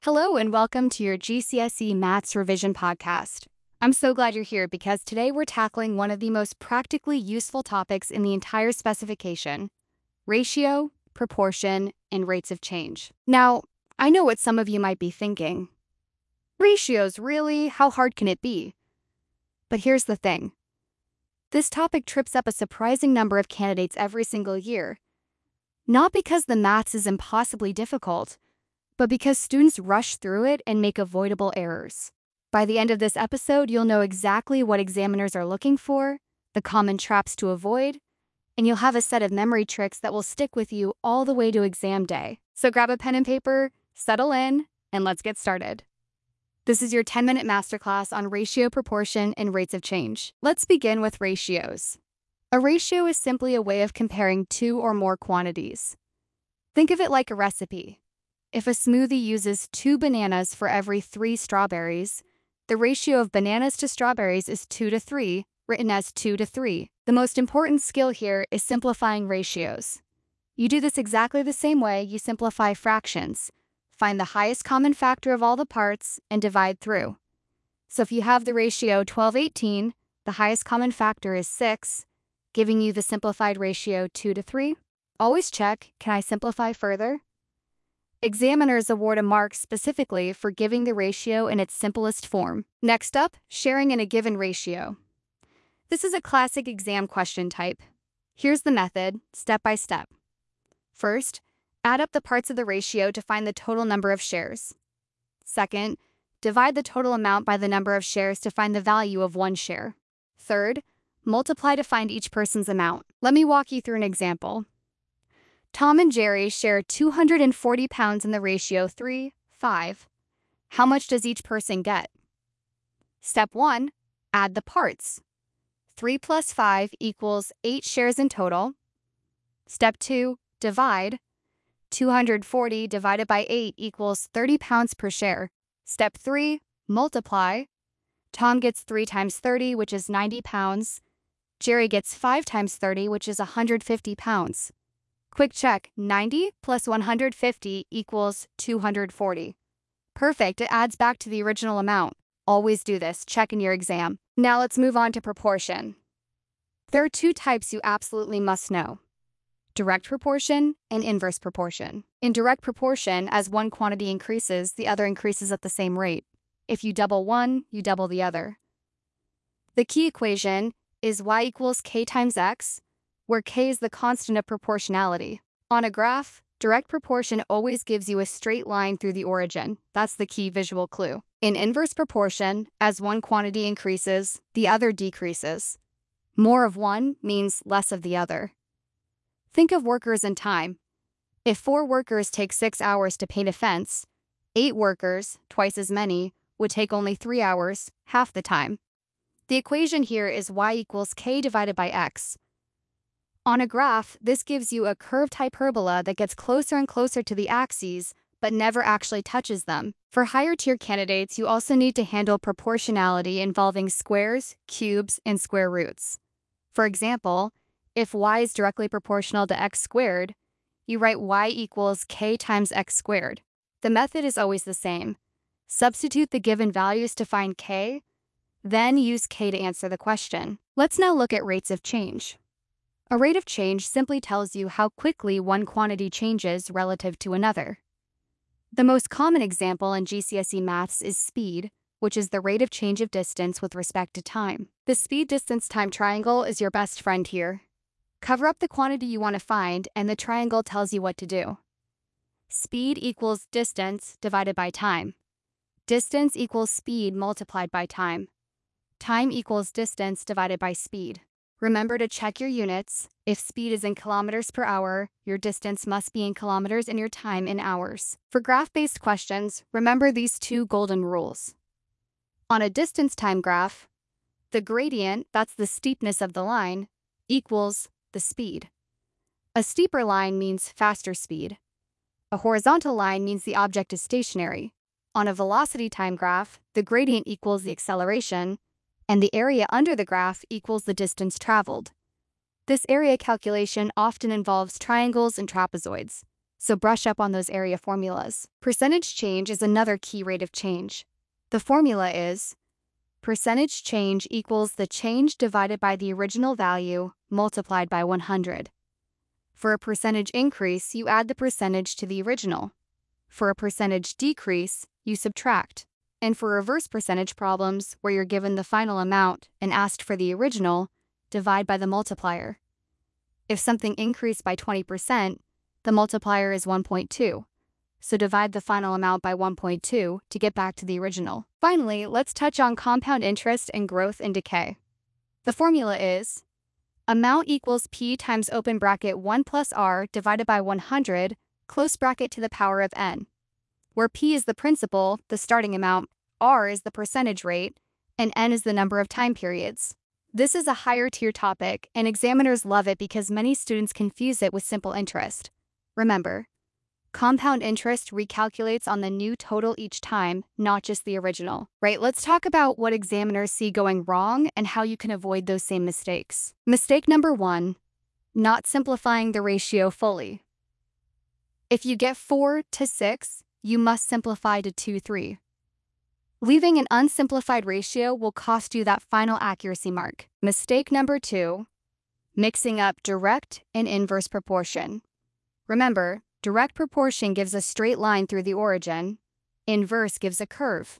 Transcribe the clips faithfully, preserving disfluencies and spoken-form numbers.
Hello and welcome to your G C S E Maths Revision Podcast. I'm so glad you're here because today we're tackling one of the most practically useful topics in the entire specification: ratio, proportion, and rates of change. Now, I know what some of you might be thinking. Ratios, really? How hard can it be? But here's the thing. This topic trips up a surprising number of candidates every single year. Not because the maths is impossibly difficult, but because students rush through it and make avoidable errors. By the end of this episode, you'll know exactly what examiners are looking for, the common traps to avoid, and you'll have a set of memory tricks that will stick with you all the way to exam day. So grab a pen and paper, settle in, and let's get started. This is your ten-minute masterclass on ratio, proportion, and rates of change. Let's begin with ratios. A ratio is simply a way of comparing two or more quantities. Think of it like a recipe. If a smoothie uses two bananas for every three strawberries, the ratio of bananas to strawberries is two to three, written as two to three. The most important skill here is simplifying ratios. You do this exactly the same way you simplify fractions. Find the highest common factor of all the parts and divide through. So if you have the ratio twelve eighteen, the highest common factor is six, giving you the simplified ratio two to three. Always check, can I simplify further? Examiners award a mark specifically for giving the ratio in its simplest form. Next up, sharing in a given ratio. This is a classic exam question type. Here's the method, step by step. First, add up the parts of the ratio to find the total number of shares. Second, divide the total amount by the number of shares to find the value of one share. Third, multiply to find each person's amount. Let me walk you through an example. Tom and Jerry share two hundred forty pounds in the ratio three five. How much does each person get? Step one, add the parts. three plus five equals eight shares in total. Step two, divide. two hundred forty divided by eight equals thirty pounds per share. Step three, multiply. Tom gets three times thirty, which is ninety pounds. Jerry gets five times thirty, which is one hundred fifty pounds. Quick check, ninety plus one hundred fifty equals two hundred forty. Perfect, it adds back to the original amount. Always do this, check in your exam. Now let's move on to proportion. There are two types you absolutely must know: direct proportion and inverse proportion. In direct proportion, as one quantity increases, the other increases at the same rate. If you double one, you double the other. The key equation is y equals k times x, where k is the constant of proportionality. On a graph, direct proportion always gives you a straight line through the origin. That's the key visual clue. In inverse proportion, as one quantity increases, the other decreases. More of one means less of the other. Think of workers and time. If four workers take six hours to paint a fence, eight workers, twice as many, would take only three hours, half the time. The equation here is y equals k divided by x. On a graph, this gives you a curved hyperbola that gets closer and closer to the axes, but never actually touches them. For higher tier candidates, you also need to handle proportionality involving squares, cubes, and square roots. For example, if y is directly proportional to x squared, you write y equals k times x squared. The method is always the same. Substitute the given values to find k, then use k to answer the question. Let's now look at rates of change. A rate of change simply tells you how quickly one quantity changes relative to another. The most common example in G C S E maths is speed, which is the rate of change of distance with respect to time. The speed-distance-time triangle is your best friend here. Cover up the quantity you want to find, and the triangle tells you what to do. Speed equals distance divided by time. Distance equals speed multiplied by time. Time equals distance divided by speed. Remember to check your units. If speed is in kilometers per hour, your distance must be in kilometers and your time in hours. For graph-based questions, remember these two golden rules. On a distance-time graph, the gradient, that's the steepness of the line, equals the speed. A steeper line means faster speed. A horizontal line means the object is stationary. On a velocity time graph, the gradient equals the acceleration, and the area under the graph equals the distance traveled. This area calculation often involves triangles and trapezoids, so brush up on those area formulas. Percentage change is another key rate of change. The formula is percentage change equals the change divided by the original value multiplied by one hundred. For a percentage increase, you add the percentage to the original. For a percentage decrease, you subtract. And for reverse percentage problems, where you're given the final amount and asked for the original, divide by the multiplier. If something increased by twenty percent, the multiplier is one point two. So divide the final amount by one point two to get back to the original. Finally, let's touch on compound interest and growth and decay. The formula is amount equals P times open bracket one plus R divided by one hundred, close bracket to the power of N, where P is the principal, the starting amount, R is the percentage rate, and N is the number of time periods. This is a higher tier topic, and examiners love it because many students confuse it with simple interest. Remember, compound interest recalculates on the new total each time, not just the original. Right, let's talk about what examiners see going wrong and how you can avoid those same mistakes. Mistake number one, not simplifying the ratio fully. If you get four to six, you must simplify to two, three. Leaving an unsimplified ratio will cost you that final accuracy mark. Mistake number two, mixing up direct and inverse proportion. Remember, direct proportion gives a straight line through the origin. Inverse gives a curve.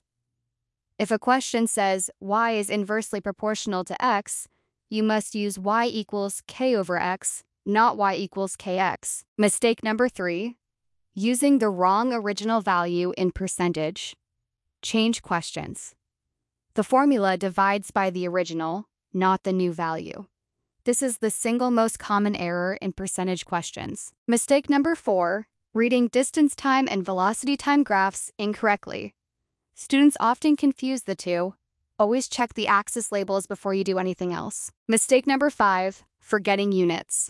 If a question says y is inversely proportional to x, you must use y equals k over x, not y equals kx. Mistake number three, using the wrong original value in percentage. Change questions. The formula divides by the original, not the new value. This is the single most common error in percentage questions. Mistake number four, reading distance time and velocity time graphs incorrectly. Students often confuse the two. Always check the axis labels before you do anything else. Mistake number five, forgetting units.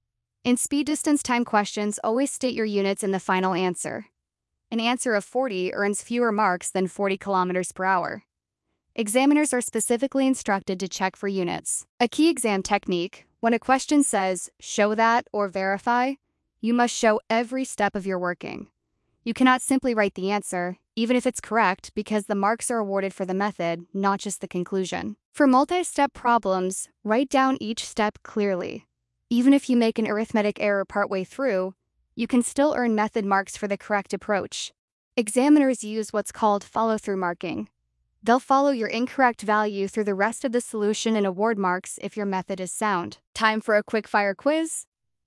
In speed distance time questions, always state your units in the final answer. An answer of forty earns fewer marks than forty kilometers per hour. Examiners are specifically instructed to check for units. A key exam technique, when a question says, show that or verify, you must show every step of your working. You cannot simply write the answer, even if it's correct, because the marks are awarded for the method, not just the conclusion. For multi-step problems, write down each step clearly. Even if you make an arithmetic error partway through, you can still earn method marks for the correct approach. Examiners use what's called follow-through marking. They'll follow your incorrect value through the rest of the solution and award marks if your method is sound. Time for a quick-fire quiz?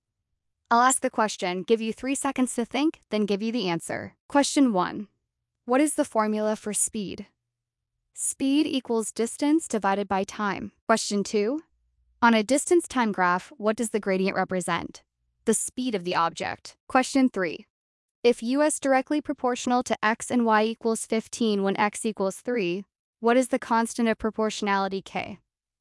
I'll ask the question, give you three seconds to think, then give you the answer. Question one. What is the formula for speed? Speed equals distance divided by time. Question two. On a distance-time graph, what does the gradient represent? The speed of the object. Question three. If U is directly proportional to x and y equals fifteen when x equals three, what is the constant of proportionality k?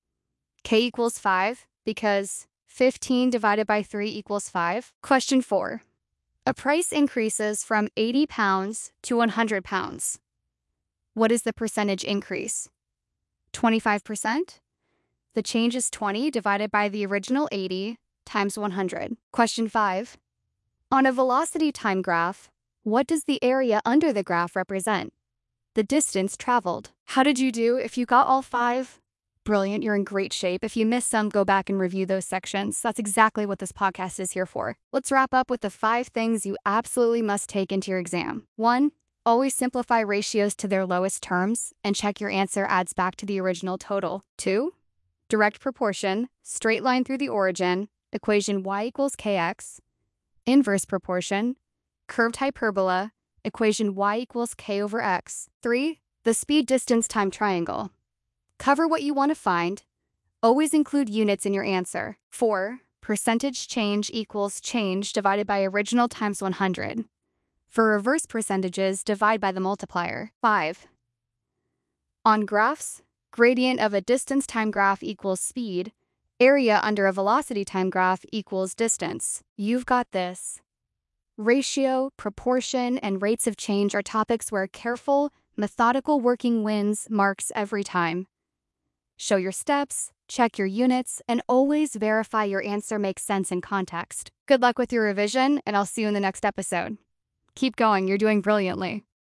K equals five because fifteen divided by three equals five. Question four. A price increases from eighty pounds to one hundred pounds. What is the percentage increase? twenty-five percent? The change is twenty divided by the original eighty times one hundred. Question five. On a velocity time graph, what does the area under the graph represent? The distance traveled. How did you do if you got all five? Brilliant, you're in great shape. If you missed some, go back and review those sections. That's exactly what this podcast is here for. Let's wrap up with the five things you absolutely must take into your exam. One, always simplify ratios to their lowest terms and check your answer adds back to the original total. Two, direct proportion, straight line through the origin, equation y equals kx. Inverse proportion, curved hyperbola, equation y equals k over x. Three, the speed distance time triangle. Cover what you want to find. Always include units in your answer. Four, percentage change equals change divided by original times one hundred. For reverse percentages, divide by the multiplier. Five, on graphs, gradient of a distance time graph equals speed. Area under a velocity time graph equals distance. You've got this. Ratio, proportion, and rates of change are topics where careful, methodical working wins marks every time. Show your steps, check your units, and always verify your answer makes sense in context. Good luck with your revision, and I'll see you in the next episode. Keep going, you're doing brilliantly.